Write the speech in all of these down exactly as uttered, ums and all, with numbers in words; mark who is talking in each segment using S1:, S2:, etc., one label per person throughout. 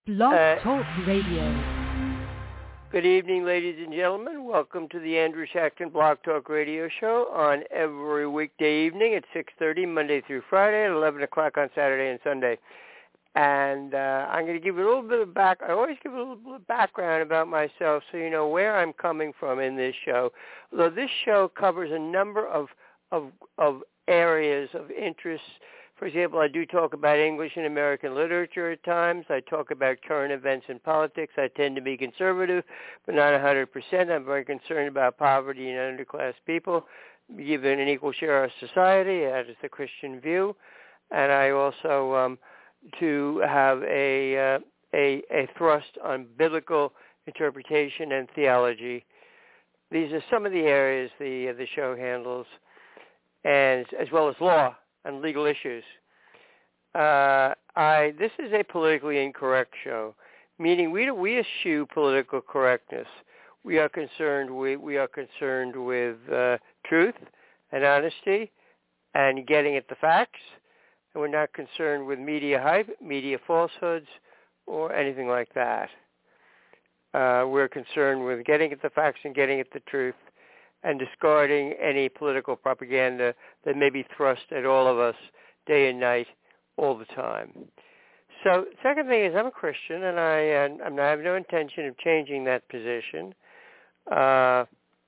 S1: Blog
S2: Uh,
S1: Talk Radio.
S2: Good evening, ladies and gentlemen. Welcome to the Andrew Shackton Blog Talk Radio Show on every weekday evening at six thirty, Monday through Friday, at eleven o'clock on Saturday and Sunday. And uh, I'm going to give you a little bit of back. I always give a little bit of background about myself so you know where I'm coming from in this show. Although this show covers a number of of, of areas of interest. For example, I do talk about English and American literature at times. I talk about current events and politics. I tend to be conservative, but not one hundred percent. I'm very concerned about poverty and underclass people, given an equal share of society. That is the Christian view. And I also um, to have a, uh, a a thrust on biblical interpretation and theology. These are some of the areas the the show handles, and as well as law and legal issues. Uh, I this is a politically incorrect show, meaning we we eschew political correctness. We are concerned we we are concerned with uh, truth and honesty and getting at the facts. And we're not concerned with media hype, media falsehoods, or anything like that. Uh, we're concerned with getting at the facts and getting at the truth, and discarding any political propaganda that may be thrust at all of us day and night, all the time. So, second thing is, I'm a Christian, and I, and I have no intention of changing that position. Uh,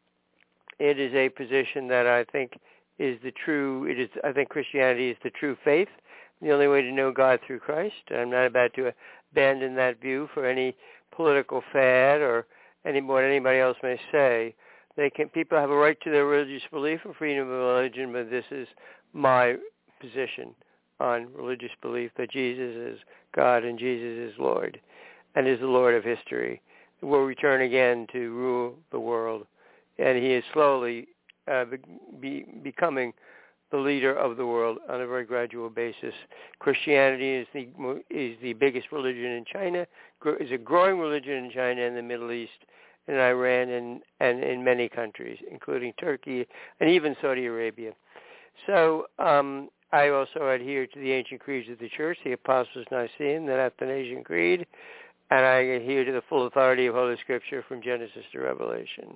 S2: it is a position that I think is the true. It is. I think Christianity is the true faith. The only way to know God through Christ. I'm not about to abandon that view for any political fad or any what anybody else may say. They can. People have a right to their religious belief and freedom of religion, but this is my position on religious belief, that Jesus is God and Jesus is Lord and is the Lord of history, will return again to rule the world. And he is slowly uh, be, becoming the leader of the world on a very gradual basis. Christianity is the is the biggest religion in China, is a growing religion in China and the Middle East, in Iran, and, and in many countries, including Turkey and even Saudi Arabia. So um, I also adhere to the ancient creeds of the Church, the Apostles' Nicene, the Athanasian Creed, and I adhere to the full authority of Holy Scripture from Genesis to Revelation.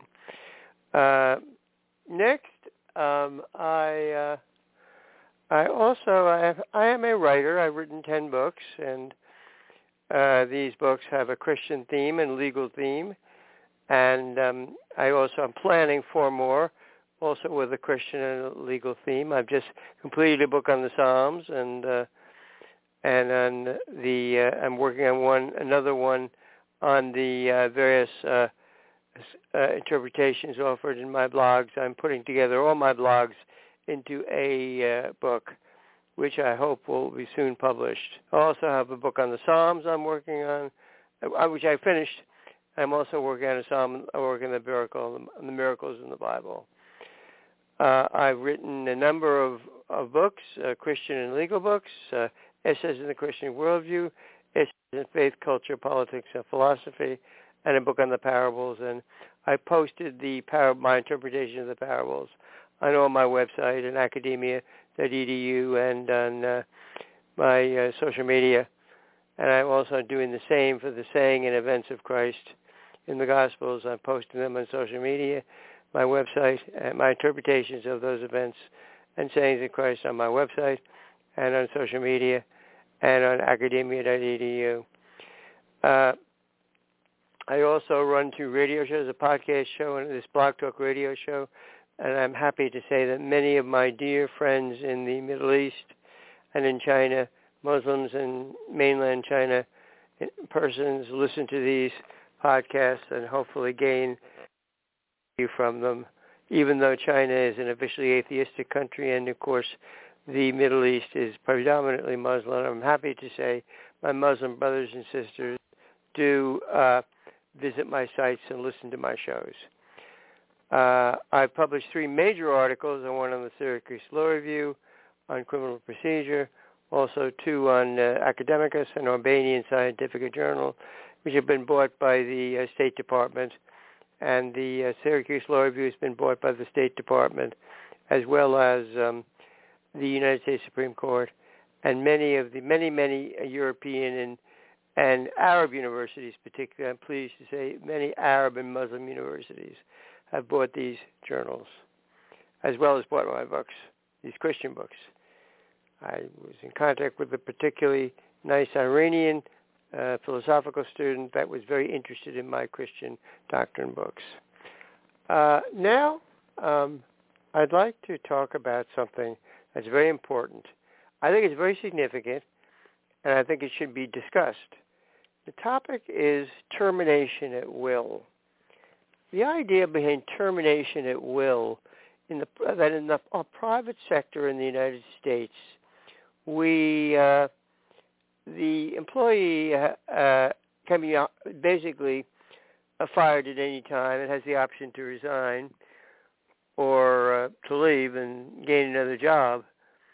S2: Uh, next, um, I uh, I also I, have, I am a writer. I've written ten books, and uh, these books have a Christian theme and legal theme. And um, I also am planning four more, also with a Christian and a legal theme. I've just completed a book on the Psalms, and uh, and on the uh, I'm working on one another one on the uh, various uh, uh, interpretations offered in my blogs. I'm putting together all my blogs into a uh, book, which I hope will be soon published. I also have a book on the Psalms I'm working on, uh, which I finished. I'm also working on a psalm, I work on the miracle, the miracles in the Bible. Uh, I've written a number of, of books, uh, Christian and legal books, uh, Essays in the Christian Worldview, Essays in Faith, Culture, Politics, and Philosophy, and a book on the parables. And I posted the par- my interpretation of the parables on all my website and academia dot e d u and on uh, my uh, social media. And I'm also doing the same for the saying and events of Christ in the Gospels. I'm posting them on social media, my website, and my interpretations of those events and sayings of Christ on my website and on social media and on academia dot e d u. Uh, I also run two radio shows, a podcast show and this Blog Talk radio show, and I'm happy to say that many of my dear friends in the Middle East and in China, Muslims in mainland China persons, listen to these podcasts and hopefully gain value from them, even though China is an officially atheistic country and, of course, the Middle East is predominantly Muslim. I'm happy to say my Muslim brothers and sisters do uh, visit my sites and listen to my shows. Uh, I've published three major articles, one on the Syracuse Law Review, on criminal procedure, also two on uh, Academicus, an Albanian scientific journal, which have been bought by the uh, State Department, and the uh, Syracuse Law Review has been bought by the State Department, as well as um, the United States Supreme Court, and many of the many many European and and Arab universities particularly. I'm pleased to say many Arab and Muslim universities have bought these journals, as well as bought my books, these Christian books. I was in contact with a particularly nice Iranian uh, philosophical student that was very interested in my Christian doctrine books. Uh, now, um, I'd like to talk about something that's very important. I think it's very significant, and I think it should be discussed. The topic is termination at will. The idea behind termination at will, in the, that in the uh, private sector in the United States, we uh, the employee uh, uh, can be uh, basically uh, fired at any time. It has the option to resign or uh, to leave and gain another job.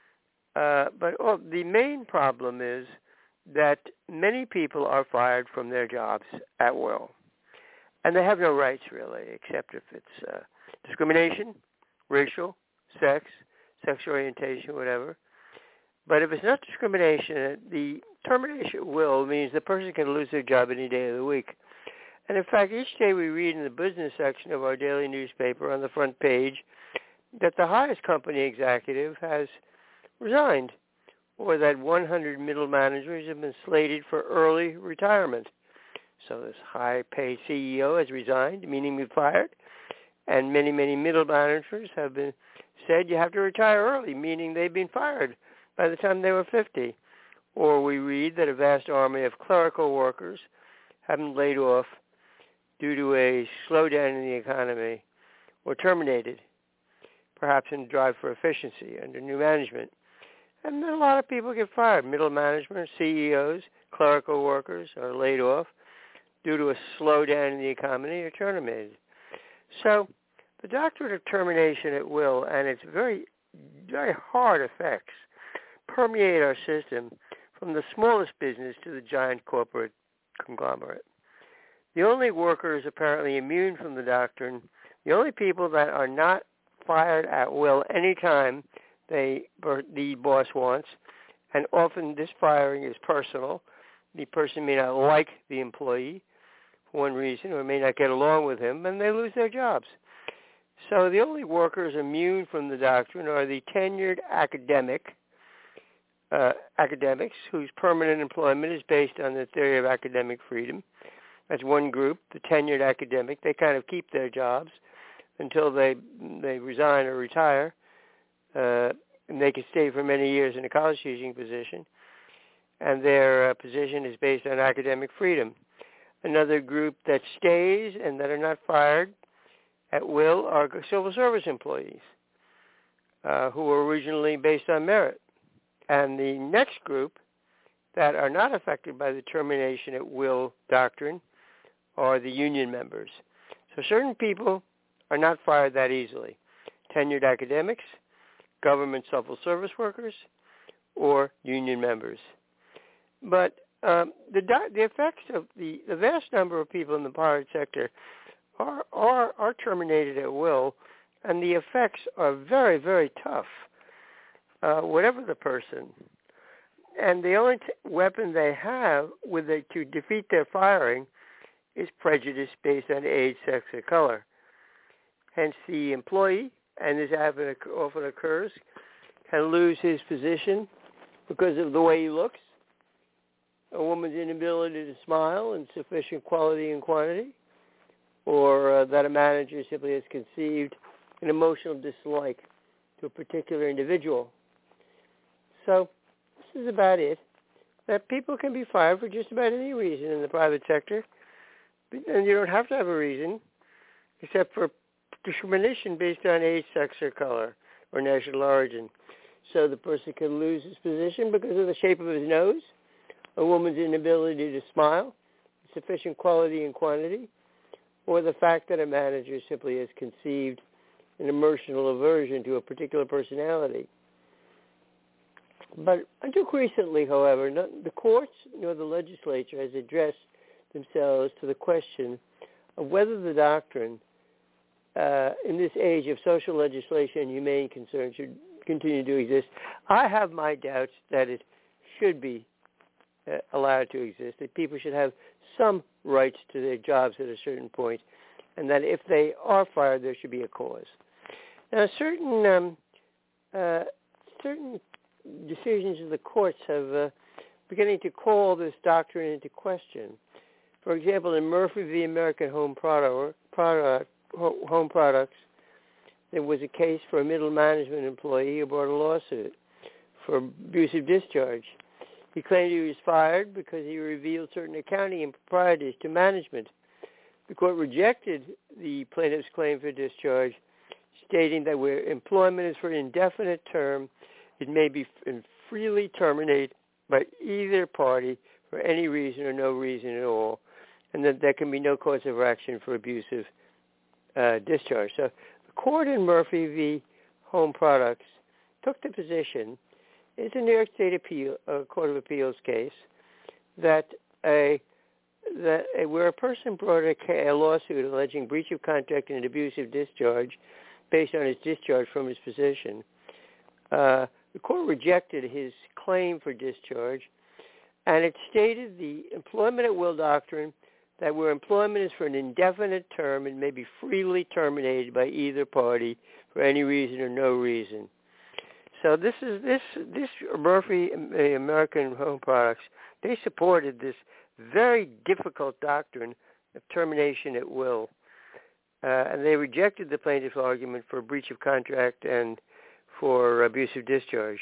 S2: Uh, but oh, the main problem is that many people are fired from their jobs at will. And they have no rights, really, except if it's uh, discrimination, racial, sex, sexual orientation, whatever. But if it's not discrimination, the termination at will means the person can lose their job any day of the week. And in fact, each day we read in the business section of our daily newspaper on the front page that the highest company executive has resigned, or that one hundred middle managers have been slated for early retirement. So this high-paid C E O has resigned, meaning been fired, and many, many middle managers have been said you have to retire early, meaning they've been fired by the time they were fifty. Or we read that a vast army of clerical workers have been laid off due to a slowdown in the economy or terminated, perhaps in a drive for efficiency under new management. And then a lot of people get fired. Middle management, C E Os, clerical workers are laid off due to a slowdown in the economy or terminated. So the doctrine of termination at will and its very, very hard effects permeate our system from the smallest business to the giant corporate conglomerate. The only workers apparently immune from the doctrine, the only people that are not fired at will any time they the boss wants, and often this firing is personal. The person may not like the employee for one reason or may not get along with him, and they lose their jobs. So the only workers immune from the doctrine are the tenured academic uh, academics whose permanent employment is based on the theory of academic freedom. That's one group, the tenured academic. They kind of keep their jobs until they they resign or retire. Uh, and they can stay for many years in a college teaching position, and their uh, position is based on academic freedom. Another group that stays and that are not fired at will are civil service employees uh, who were originally based on merit. And the next group that are not affected by the termination at will doctrine are the union members. So certain people are not fired that easily. Tenured academics, government civil service workers, or union members. But um, the, the effects of the, the vast number of people in the private sector are, are, are terminated at will, and the effects are very, very tough, uh, whatever the person. And the only t- weapon they have with it to defeat their firing is prejudice based on age, sex, or color. Hence, the employee, and this often occurs, can lose his position because of the way he looks, a woman's inability to smile in sufficient quality and quantity, or uh, that a manager simply has conceived an emotional dislike to a particular individual. So this is about it, that people can be fired for just about any reason in the private sector, and you don't have to have a reason except for discrimination based on age, sex, or color, or national origin. So the person can lose his position because of the shape of his nose, a woman's inability to smile, sufficient quality and quantity, or the fact that a manager simply has conceived an emotional aversion to a particular personality. But until recently, however, not the courts nor the legislature has addressed themselves to the question of whether the doctrine Uh, in this age of social legislation and humane concern should continue to exist. I have my doubts that it should be uh, allowed to exist, that people should have some rights to their jobs at a certain point, and that if they are fired, there should be a cause. Now, certain um, uh, certain decisions of the courts have uh, beginning to call this doctrine into question. For example, in Murphy v. American Home Product, Product, Home Products, there was a case for a middle management employee who brought a lawsuit for abusive discharge. He claimed he was fired because he revealed certain accounting improprieties to management. The court rejected the plaintiff's claim for discharge, stating that where employment is for an indefinite term, it may be freely terminated by either party for any reason or no reason at all, and that there can be no cause of action for abusive uh, discharge. So the court in Murphy v. Home Products took the position, it's a New York State appeal, uh, Court of Appeals case, that a that a, where a person brought a, a lawsuit alleging breach of contract and abusive discharge based on his discharge from his position, uh, the court rejected his claim for discharge, and it stated the employment at will doctrine that where employment is for an indefinite term, it may be freely terminated by either party for any reason or no reason. So this is this this Murphy American Home Products, they supported this very difficult doctrine of termination at will, uh, and they rejected the plaintiff's argument for breach of contract and for abusive discharge.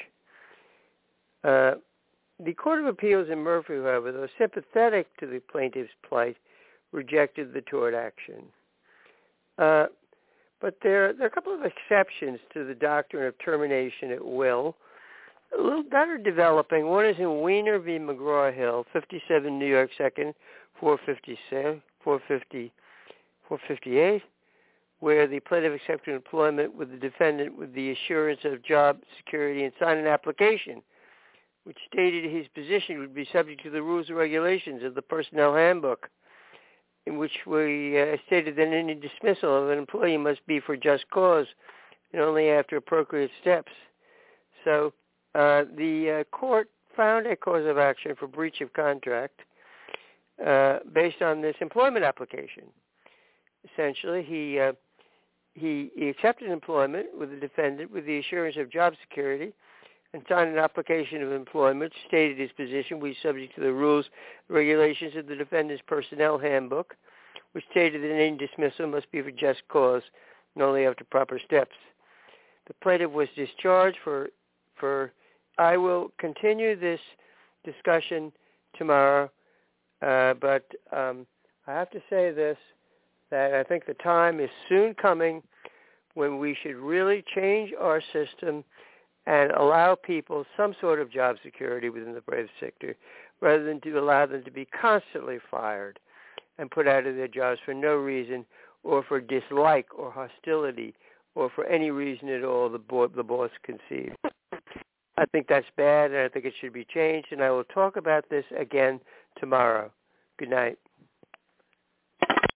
S2: Uh, the Court of Appeals in Murphy, however, though sympathetic to the plaintiff's plight, rejected the tort action. Uh, but there, there are a couple of exceptions to the doctrine of termination at will, a little that are developing. One is in Weiner v. McGraw-Hill, fifty-seven New York second, four fifty-six, four fifty, four fifty-eight, where the plaintiff accepted employment with the defendant with the assurance of job security and signed an application which stated his position would be subject to the rules and regulations of the personnel handbook, in which we uh, stated that any dismissal of an employee must be for just cause and only after appropriate steps. So uh, the uh, court found a cause of action for breach of contract uh, based on this employment application. Essentially, he, uh, he he accepted employment with the defendant with the assurance of job security and signed an application of employment, stated his position was subject to the rules and regulations of the defendant's personnel handbook, which stated that any dismissal must be for just cause and only after proper steps. The plaintiff was discharged for, for I will continue this discussion tomorrow, uh, but um, I have to say this, that I think the time is soon coming when we should really change our system and allow people some sort of job security within the private sector rather than to allow them to be constantly fired and put out of their jobs for no reason or for dislike or hostility or for any reason at all the, bo- the boss conceived. I think that's bad, and I think it should be changed, and I will talk about this again tomorrow. Good night.